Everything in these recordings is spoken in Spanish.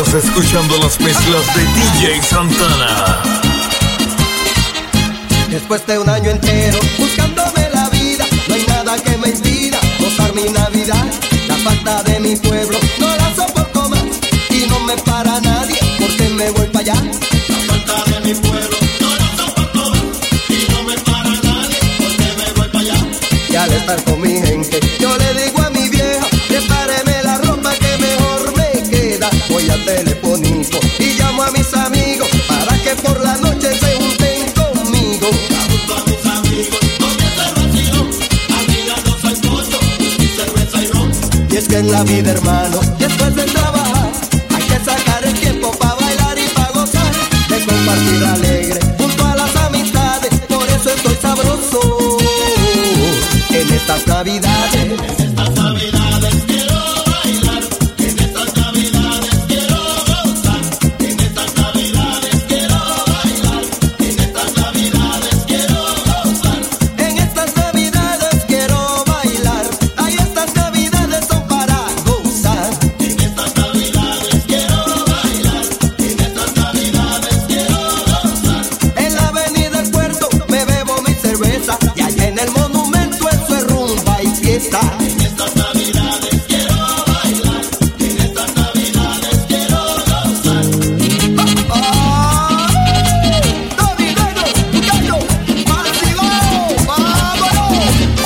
Estás escuchando las mezclas de DJ Santana. Después de un año entero buscándome la vida, no hay nada que me impida gozar mi Navidad. La falta de mi pueblo no la soporto más y no me para nadie porque me voy para allá. La falta de mi pueblo no la soporto más y no me para nadie porque me voy para allá. Y al estar con mi gente yo le digo a mi vieja, prepáreme la ropa que mejor me queda. Voy al telefonito y llamo a mis amigos para que por la noche se junten conmigo. Junto a mis amigos, donde se vaciló, amigas soy pollo y cerveza y ron. Y es que en la vida, hermano, después de trabajar hay que sacar el tiempo para bailar y para gozar, de compartir alegre junto a las amistades. Por eso estoy sabroso en estas navidades. En estas navidades quiero bailar, en estas navidades quiero gozar, en estas navidades quiero bailar, en estas navidades quiero gozar. En estas navidades quiero bailar, ay, estas navidades son para gozar. En estas navidades quiero bailar, en estas navidades quiero gozar. En la avenida El Puerto me bebo mi cerveza y allá en el monumento eso es rumba y fiesta. En estas navidades quiero bailar, en estas navidades quiero gozar. ¡Navideño, gallo, vacilón, vámonos!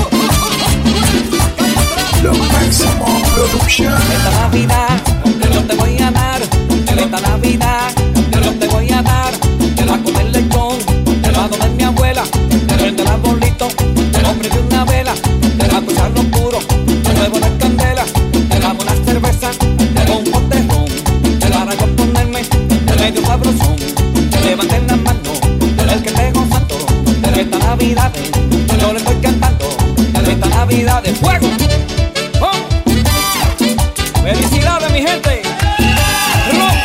La Máximo Producción. Esta Navidad, yo te voy a dar. Esta Navidad, yo te voy a dar. Te va a comer lechón, te va a comer mi abuela. Prende el arbolito, te va a prender una vela. Te va a escuchar los puros, te muevo las candelas. Te damos una cerveza, te hago un botellón. Te va a yo ponerme de medio sabrosón. Levanten las manos, el que esté gozando. Esta Navidad, yo le estoy cantando. Esta Navidad de fuego. ¡Oh! ¡Felicidades, mi gente! ¡Ron!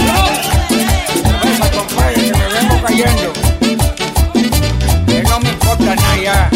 ¡Esa compadre que me vengo cayendo! Que no me importa nada ya.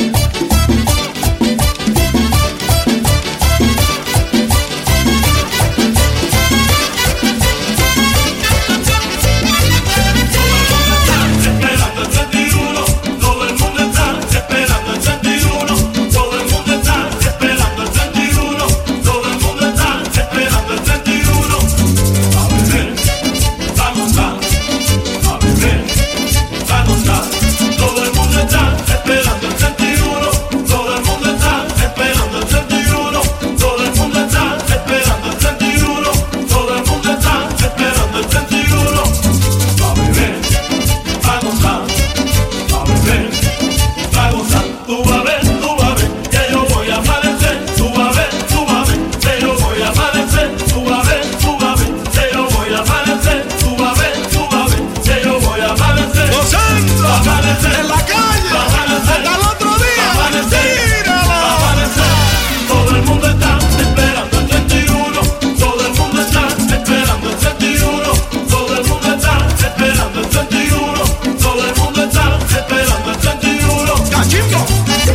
Esperando el 31, todo el mundo está esperando el 31, todo el mundo está esperando el 31, todo el mundo está esperando el 31. A beber, a gozar, a beber, a gozar, todo el mundo está esperando el 31, todo el mundo está esperando el 31, todo el mundo está esperando el 31, todo el mundo está esperando el 31. A beber, a gozar, a beber, a gozar. Tú vas a ver, que yo voy a amanecer. Tú vas a ver, que yo voy a amanecer. Tú vas a ver, que yo voy a amanecer. Tú vas a ver, que yo voy a amanecer. Gozando Amanecer en la calle amanecer, hasta el otro día. amanecer, Tírala. amanecer. Todo el mundo está esperando el 31. Todo el mundo está esperando el 31. Todo el mundo está esperando el 31. Todo el mundo está esperando el 31. Cachimbo.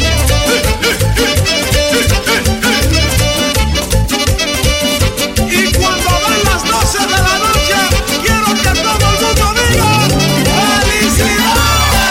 Y cuando dan las 12 de la noche, quiero que todo el mundo diga ¡felicidades!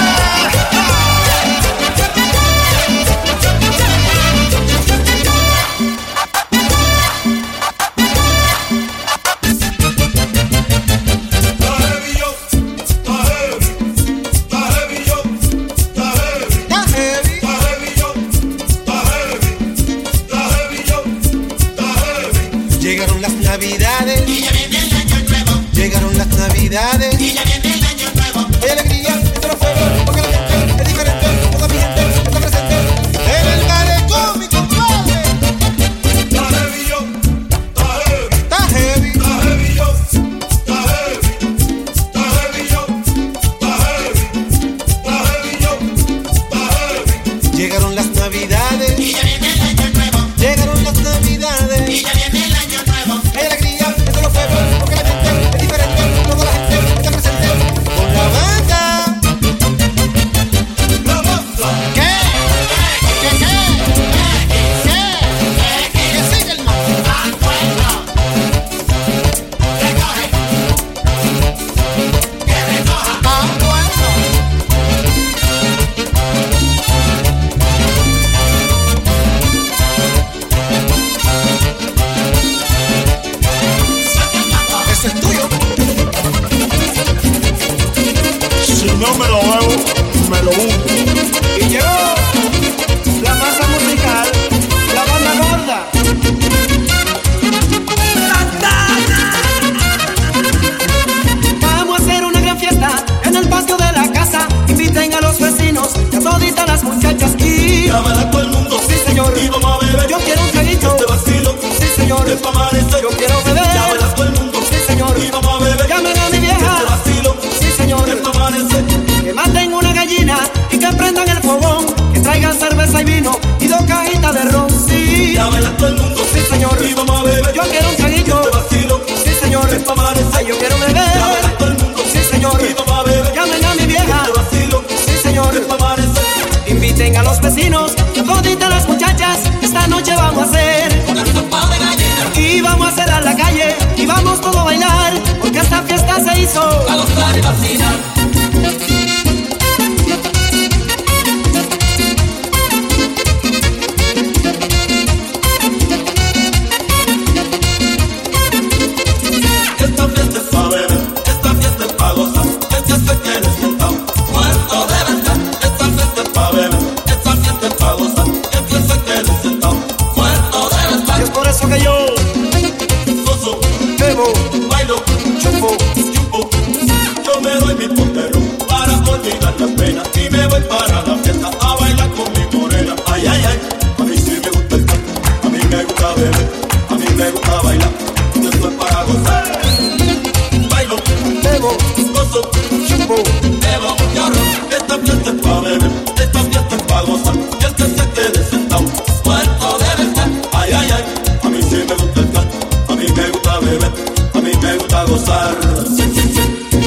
Está heavy yo, está heavy, está heavy yo, está heavy, Está heavy. está heavy yo, está heavy, está heavy yo, está heavy. Llegaron las navidades Y ya viene el año nuevo, llegaron las navidades. y ya viene el año nuevo. Hay alegría entre los pueblos porque la gente es diferente. Toda mi gente está presente en el malecón, mi compadre. Está heavy yo, está heavy, Está heavy. está heavy yo, está heavy, está heavy yo, está heavy, está heavy yo, está heavy. Llegaron las navidades. Y ya viene el año nuevo, Llegaron las navidades. y ya viene el año nuevo. Hay alegría entre los pueblos porque la gente es diferente. Toda la gente está presente con la banda. La banda, ¿Qué? ¿Qué sigue el más? recoge, cerveza y vino y 2 cajitas de ron, sí. Ya baila todo el mundo, sí señor. Y vamos a beber. Yo quiero un traguito, este vacilo, sí señor. es pa' amanecer. Ay, yo quiero beber. Ya baila todo el mundo, sí señor. Y vamos a beber. Llamen a mi vieja, este vacilo, sí señor. es pa' amanecer. Inviten a los vecinos, toditas las muchachas, esta noche vamos a hacer Con sopa de gallina, y vamos a hacer a la calle y vamos todos a bailar, porque esta fiesta se hizo a gozar y vacilar. Esta fiesta es pa' beber, esta fiesta es pa' gozar. El que se quiere sentado, muerto debe estar. Esta fiesta es pa' beber, esta fiesta es pa' gozar. El que se quiere sentado, muerto debe estar. y es por eso que yo Gozo, bebo, bailo, chupo, chupo. Yo me doy mi pontero para olvidar la pena y me voy para la fiesta a bailar con mi morena. Ay, ay, ay, a mí sí me gusta el canto, a mí me gusta beber, a mí me gusta bailar. Yo estoy para gozar. Bailo, bebo, gozo, chupo. bebo, lloro. Esta fiesta es pa' beber, esta fiesta es pa' gozar. Y el que se quede sentado, muerto debe estar. Ay, ay, ay, a mí sí me gusta el canto, a mí me gusta beber, a mí me gusta gozar. Sí, sí, sí.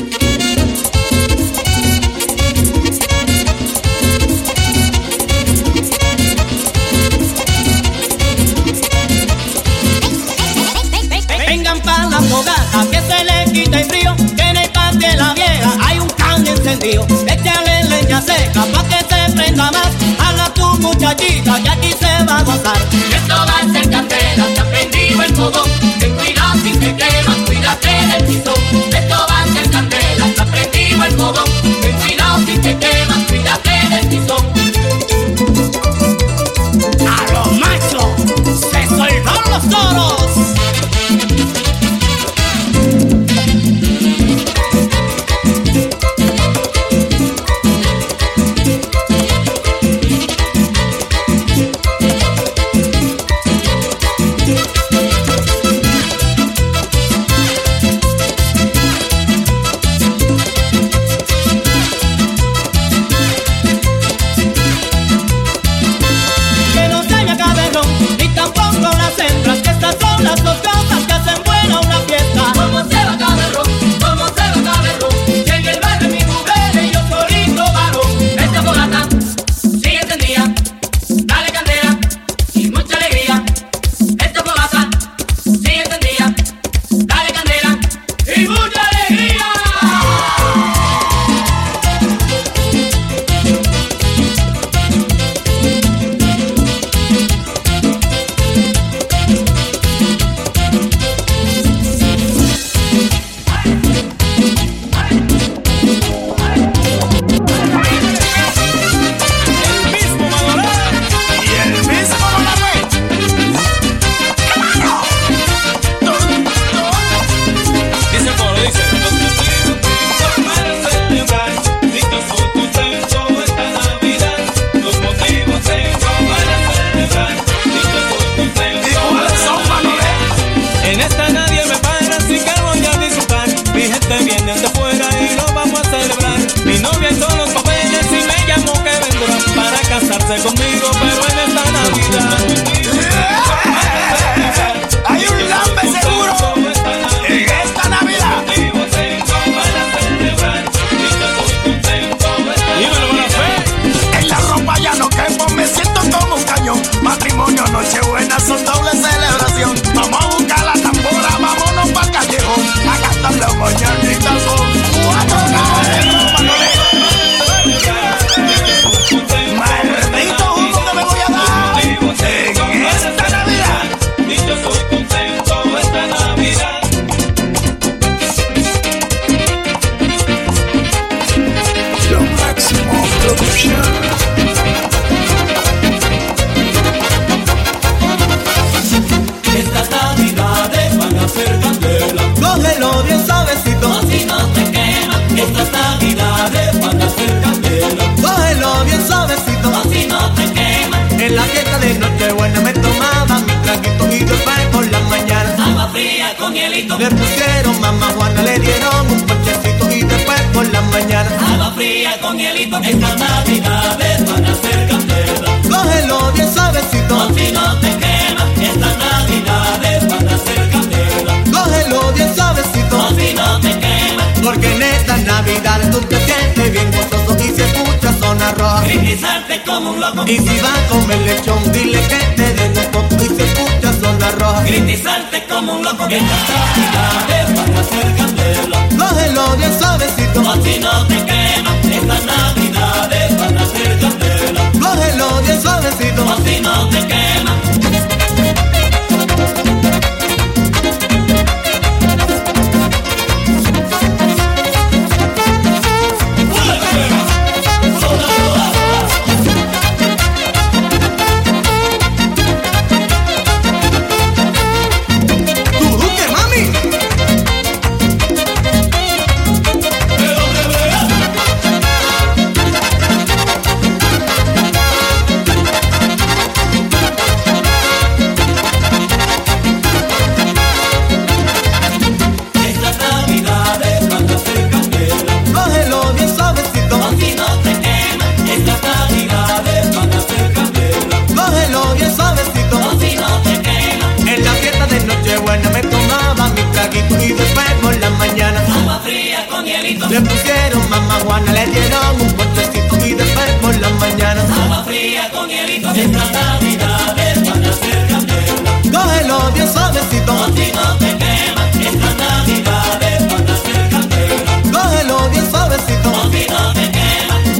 Vengan pa' la fogata, que se le quite el frío, que en el patio de la vieja hay un can encendido. Échale leña seca pa' que se prenda más. Hala tu muchachita, que aquí se va a gozar. Esto va a ser candela, te ha prendido el fogón. Ten cuidado si te quemas, cuídate del tizón. Esto va a ser candela, te ha prendido el fogón. Ten cuidado si te quemas, cuídate del tizón. A los machos se soltaron los toros. Que no se haya caberrón, ni tampoco las hembras, que estas son las dos cosas que hacen buena una fiesta. ¿Cómo se va a caberrón? ¿Cómo se va a caberrón? Si en el barrio mi mujer y yo solito varón. Esta fogata sigue encendida, dale candela y mucha alegría. Esta fogata sigue encendida, dale candela y mucha alegría. El mismo Madorán y el mismo Manuel. Dice el coro, dice: donde estoy contigo para celebrar, dicho soy contento esta Navidad. Los motivos tengo para celebrar, dicho soy contento. ¿Y cuáles son, Manuel? En esta nadie me para, así que voy a disfrutar. Mi gente viene de fuera y lo vamos a celebrar. Mi novia hizo los papeles y me llamó que vendrá para casarse conmigo, pero en esta Navidad. Hay un lambe seguro en esta Navidad. Dímelo, buena fe. En la ropa ya no quepo, me siento como un cañón. Matrimonio, nochebuena, son doble celebración. Vamos a buscar la tambora, vámonos pa'l callejón. A cantar los mañanitas con 4 caderos, maldito jugo que me voy a dar en esta Navidad. Yo soy contento esta Navidad. Lo máximo producción. Estas navidades van a ser candela, Cógelo bien suavecito, así no te quemas. Estas navidades van a ser candela, cógelo bien suavecito. así no te quemas. En la fiesta de Nochebuena me tomaba mi traguito y después por la mañana Agua fría con hielito, le pusieron mamá Juana, le dieron un ponchecito y después por la mañana agua fría con hielito. Estas navidades van a ser candela, cógelo gritizarte como un loco, Y si va a comer lechón, dile que te den un poco. Y se escucha zona roja, gritizarte como un loco. Estas navidades van a ser candela, cógelo bien suavecito, así no te quema. Estas navidades van a ser candela, cógelo bien suavecito. así no te quema. ¡Turuque, mami! Estas navidades van a ser candela, Cógelo bien suavecito, así no te quema. Estas navidades van a ser candela, cógelo bien suavecito. así no te quema. En la fiesta de Nochebuena me tomaba mi traguito y después por la mañana Agua fría con hielito, le pusieron mamá Juana, le dieron un ponchecito y después por la mañana agua fría con hielito. Estas navidades van a ser candela, cógelo bien suavecito, así no te quema. Estas navidades van a ser candela, cógelo bien suavecito. así no te quema.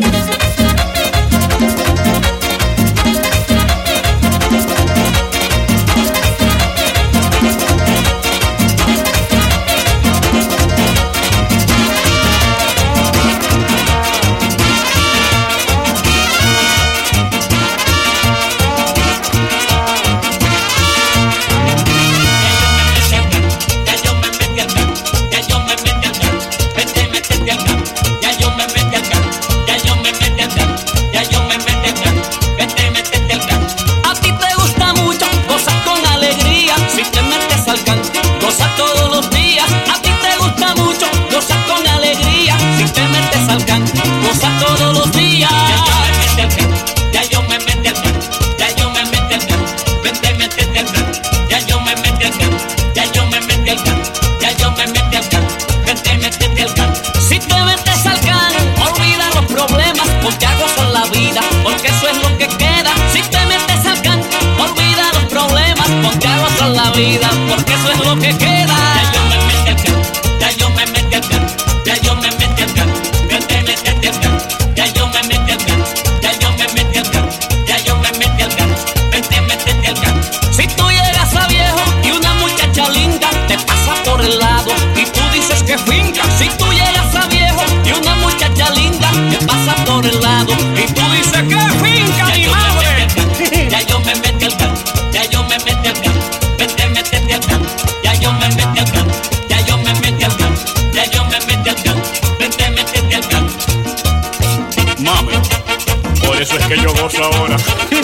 Ya yo me metí al can, ya yo me metí al can, vete, métete al can, ya yo me metí al can, ya yo me metí al can, ya yo me metí al can, vete, métete al can. A ti te gusta mucho, gozas con alegría. Si te metes al can, gozas todos los días. A ti te gusta mucho, gozas con alegría. Si te metes al can, gozas todos los días. Ya yo me metí al can, ya yo me metí al can, vete, métete al can, ya yo me metí al can, ya yo me metí al can, ya yo me metí al can, vete, métete al can. Si te metes al can, olvida los problemas, porque a gozar la vida, porque eso es lo que queda. Si te metes al can, olvida los problemas, porque a gozar la vida, porque eso es lo que queda. Ya yo me metí al can, ya yo me metí al can, ya yo me metí al can, vete, métete al can, ya yo me metí al can, ya yo me metí al can, ya yo me metí al can, vete, métete al can. Si tú llegas a viejo y una muchacha linda te pasa por el lado y tú dices que finca. Si tú llegas a viejo y una muchacha linda te pasa por el lado y tú dices que finca, mi madre. Ya yo me metí al can, ya yo me metí al can, vete, métete al can, ya yo me metí al can, ya yo me metí al can, ya yo me metí al can, vete, métete al can. Mami, por eso es que yo gozo ahora.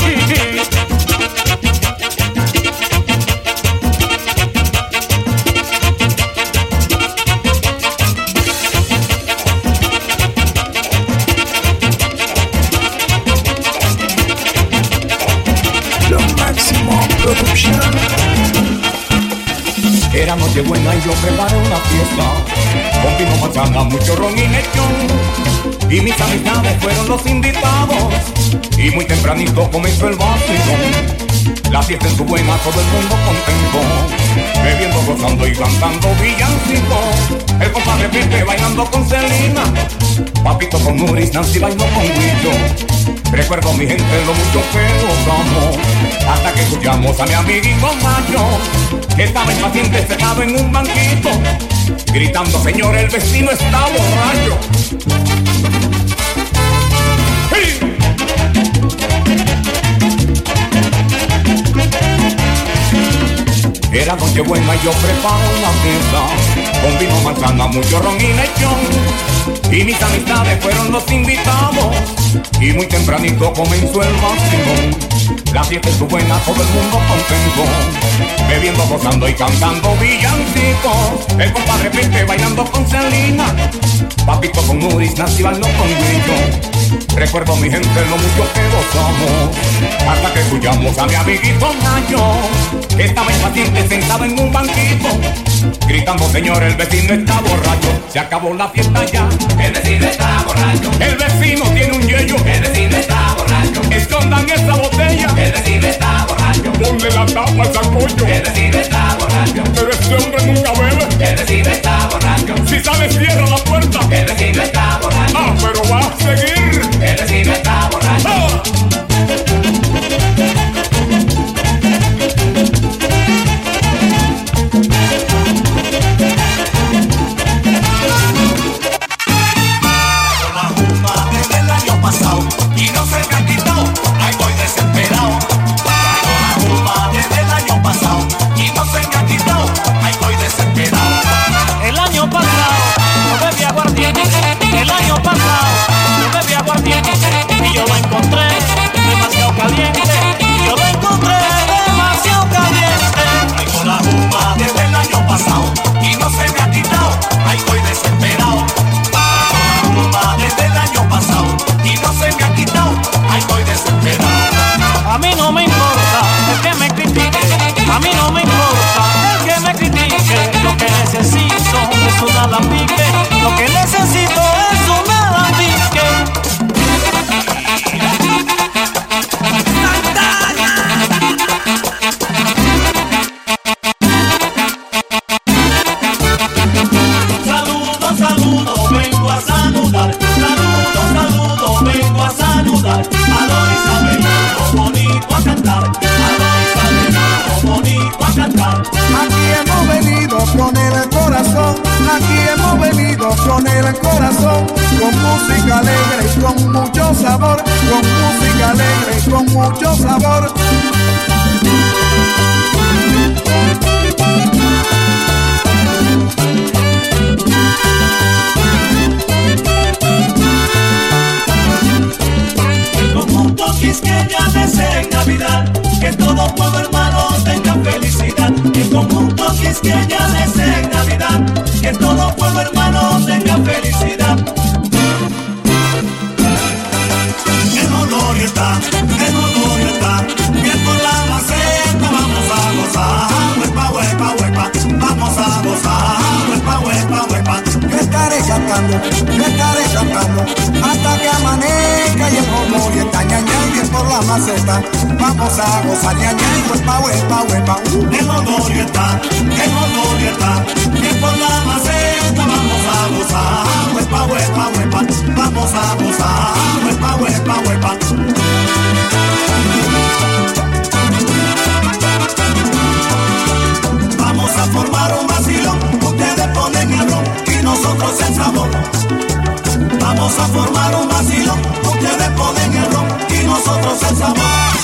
Lo máximo producción. Era Nochebuena y yo preparé una fiesta con vino, manzana, mucho ron y lechón. Y mis amistades fueron los invitados y muy tempranito comenzó el vacilón. La fiesta en su buena, todo el mundo contento, bebiendo, gozando y cantando villancicos. El compadre Pepe bailando con Celina, Papito con Nuris, Nancy bailó con Guillo. Recuerdo mi gente lo mucho que gozamos, hasta que escuchamos a mi amiguito Mayo, que estaba impaciente sentado en un banquito, gritando: señor, el vecino está borracho. ¡Hey! Era Nochebuena y yo preparo la fiesta con vino, manzana, mucho ron y lechón. Y mis amistades fueron los invitados y muy tempranito comenzó el vacilón. La fiesta estuvo buena, todo el mundo contento, bebiendo, gozando y cantando villancicos. El compadre Pepe bailando con Celina, Papito con Nuris, Nancy bailó con Guillo. Recuerdo mi gente lo mucho que gozamos, hasta que escuchamos a mi amiguito Nayo, que estaba impaciente sentado en un banquito, gritando: señor, el vecino está borracho. Se acabó la fiesta ya, El vecino está borracho, el vecino tiene un yello, el vecino está borracho. escondan esa botella. Que recibe está borracho. Ponle la tapa al sacollo. Que recibe está borracho. Pero este hombre nunca bebe. Que recibe está borracho. Si sale cierra la puerta. Que recibe está borracho. Ah, pero va a seguir. Que recibe está borracho. ¡Ah! Desde el año pasado y no se me ha quitado, ahí voy desesperado. Traigo la culpa desde el año pasado y no se me ha quitado, ahí voy desesperado. El año pasado yo bebí aguardiente, el año pasado yo bebí aguardiente y yo lo encontré demasiado caliente, yo lo encontré demasiado caliente. Traigo la culpa desde el año pasado y no se me ha quitado, ahí voy desesperado. Traigo la culpa desde el año pasado y no se me ha quitado, ahí voy desesperado. A mí no me importa el que me critique, a mí no me importa el que me critique. Lo que necesito es un alambique, lo que necesito es un alambique. Saludos, saludos, vengo a saludar. Saludos, saludos, vengo a saludar. A don Isabelino, bonito a cantar. A don Isabelino, bonito a cantar. Aquí hemos venido con el corazón, aquí hemos venido con el corazón, con música alegre y con mucho sabor, con música alegre y con mucho sabor. El conjunto Quisqueya desea en Navidad que todo pueblo hermano tenga felicidad. El conjunto Quisqueya desea en Navidad que todo pueblo hermano tenga felicidad. El olor está, que por la maceta vamos a gozar. Huepa, huepa, huepa, vamos a gozar. Huepa, huepa, huepa. Yo estaré cantando, hasta que amanezca y el olor está ñaña por la maceta. Vamos a gozar ñaña, huepa, huepa, huepa. El olor está, que por la maceta vamos a gozar. Huepa, huepa, huepa, vamos a gozar. Huepa, huepa, huepa. Vamos a formar un vacilón, ustedes ponen el ron y nosotros el sabor. Vamos a formar un vacilón, ustedes ponen el ron y nosotros el sabor.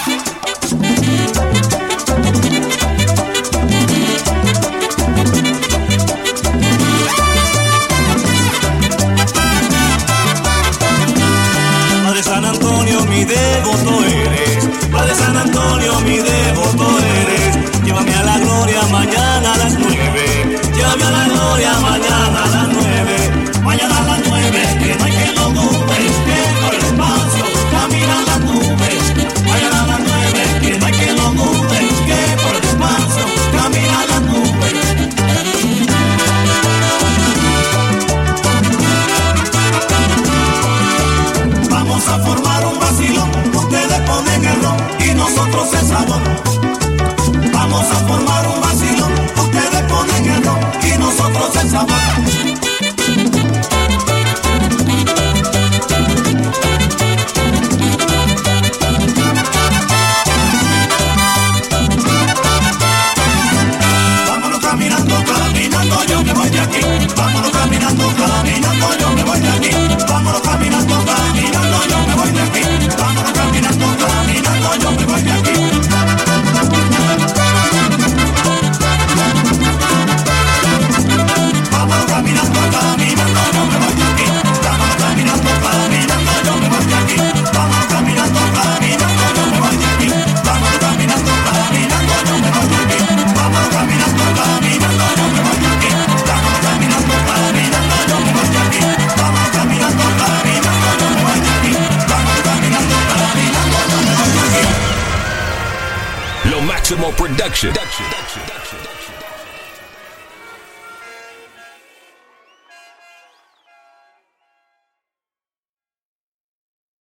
Padre San Antonio, mi devoto eres. Padre San Antonio, mi devoto eres. Llévame a la gloria mañana a las 9. Llévame a la gloria mañana a las 9. Mañana a las 9, que no hay que lo dude, que por el espacio caminan las nubes. Mañana a las 9, que no hay que lo dude, que por el espacio caminan las nubes. Vamos a formar un vacilón, ustedes ponen el ron y nosotros el sabor. Vamos a formar un vacilón, ustedes ponen el ron y nosotros el sabor. Vámonos caminando, caminando, yo me voy de aquí. Vámonos caminando, caminando, yo me voy de aquí. Vámonos caminando, caminando, yo me voy de aquí. Vámonos caminando, caminando, yo me voy de aquí. Vámonos caminando, caminando, yo me voy de aquí. Vámonos caminando, caminando, yo me voy de aquí. Vámonos caminando, caminando, yo me voy de aquí. Vámonos caminando, caminando, yo me voy de aquí. Vámonos caminando, caminando, yo me voy de aquí. Vámonos caminando, caminando, yo me voy de aquí. Vámonos caminando, caminando, yo me voy de aquí. Vámonos caminando, caminando, yo me voy de aquí. Lo Máximo Production.